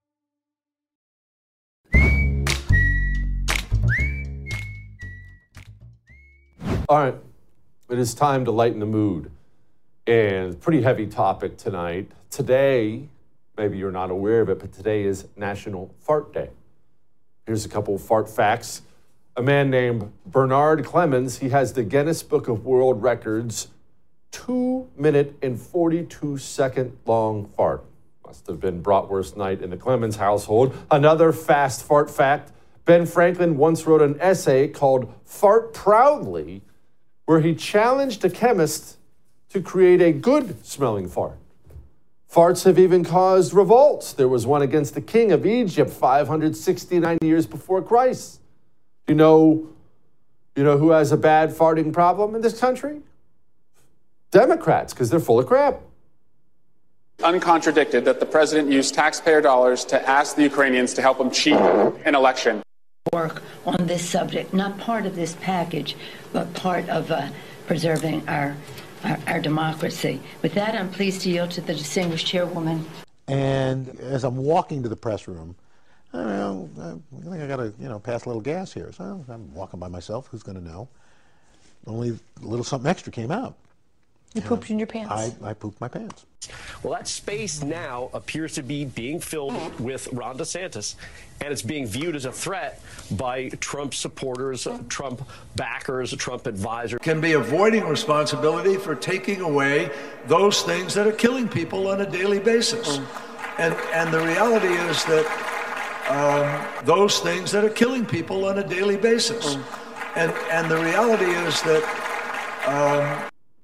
All right, it is time to lighten the mood. And pretty heavy topic tonight. Today, maybe you're not aware of it, but today is National Fart Day. Here's a couple of fart facts. A man named Bernard Clemens, he has the Guinness Book of World Records two minute and forty-two second long fart. Must have been bratwurst night in the Clemens household. Another fast fart fact, Ben Franklin once wrote an essay called Fart Proudly, where he challenged a chemist to create a good-smelling fart. Farts have even caused revolts. There was one against the king of Egypt five hundred sixty-nine years before Christ. You know, you know who has a bad farting problem in this country? Democrats, because they're full of crap. Uncontradicted that the president used taxpayer dollars to ask the Ukrainians to help him cheat an election. Work on this subject, not part of this package, but part of uh, preserving our, our our democracy. With that, I'm pleased to yield to the distinguished chairwoman. And as I'm walking to the press room, I don't know, I think I got to, you know, pass a little gas here. So I'm walking by myself. Who's going to know? Only a little something extra came out. You pooped in your pants. I, I pooped my pants. Well, that space now appears to be being filled with Ron DeSantis, and it's being viewed as a threat by Trump supporters, Trump backers, Trump advisors. Can be avoiding responsibility for taking away those things that are killing people on a daily basis. And, and the reality is that um, those things that are killing people on a daily basis. And, and the reality is that... Um,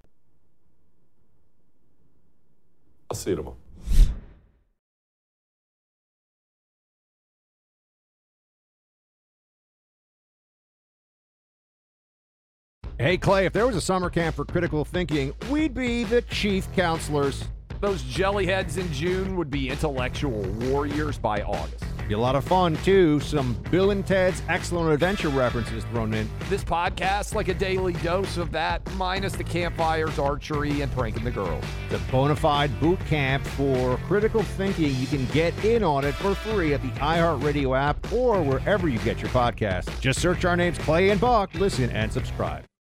I'll see you tomorrow. Hey, Clay, if there was a summer camp for critical thinking, we'd be the chief counselors. Those jellyheads in June would be intellectual warriors by August. Be a lot of fun, too. Some Bill and Ted's Excellent Adventure references thrown in. This podcast, like a daily dose of that, minus the campfires, archery, and pranking the girls. The bona fide boot camp for critical thinking. You can get in on it for free at the iHeartRadio app or wherever you get your podcasts. Just search our names, Clay and Buck. Listen and subscribe.